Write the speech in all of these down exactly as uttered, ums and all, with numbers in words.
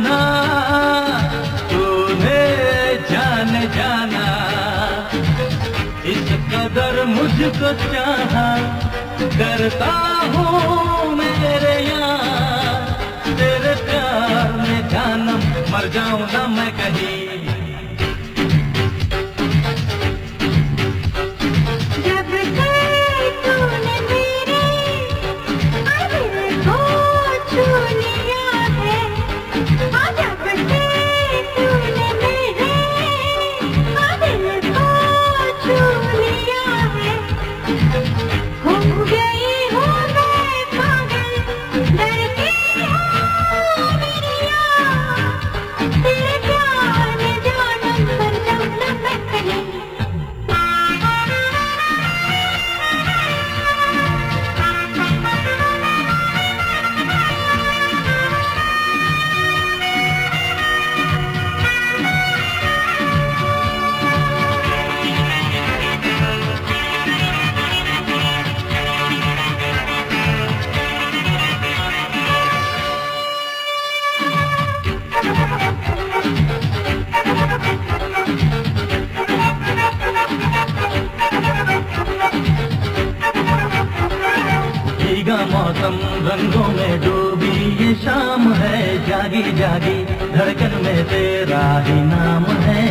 जाना तूने जान जाना, इस कदर मुझको चाहा करता हूँ मेरे यार, तेरे प्यार में जानम मर जाऊं ना मैं कहीं। भीगा मौसम रंगों में डूबी ये शाम है, जागी जागी धड़कन में तेरा ही नाम है।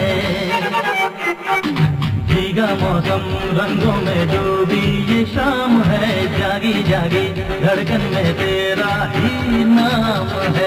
भीगा मौसम रंगों में डूबी ये शाम है, जागी जागी धड़कन में तेरा ही नाम है।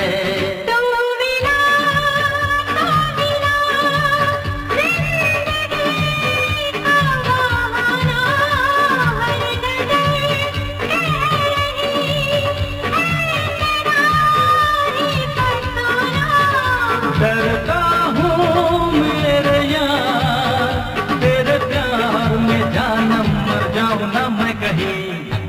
डरता हूँ मेरे यार, तेरे प्यार में जानम मर जाऊं ना मैं कहीं।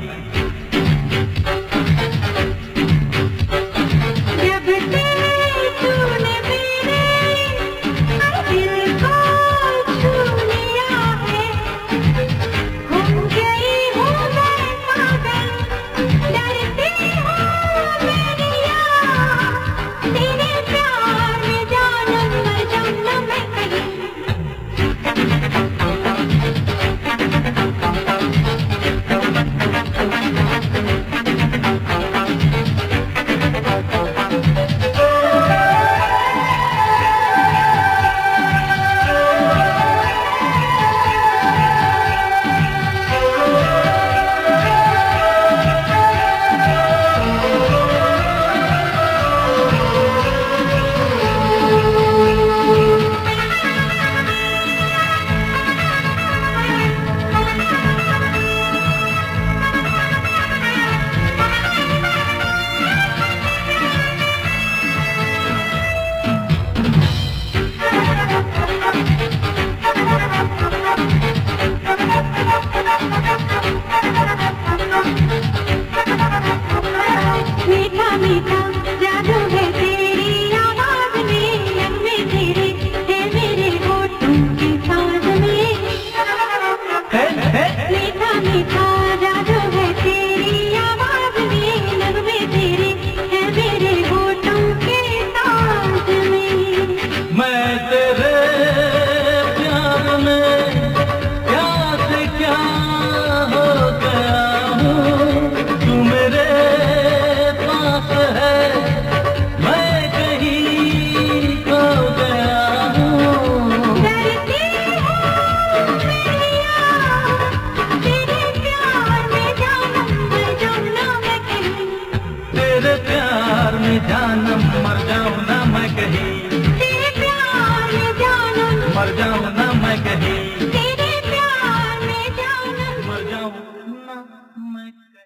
जानम मर जाऊं ना मैं कहीं, तेरे प्यार में जानम मर जाऊं ना मैं कहीं, तेरे प्यार में जानम मर जाऊं ना मैं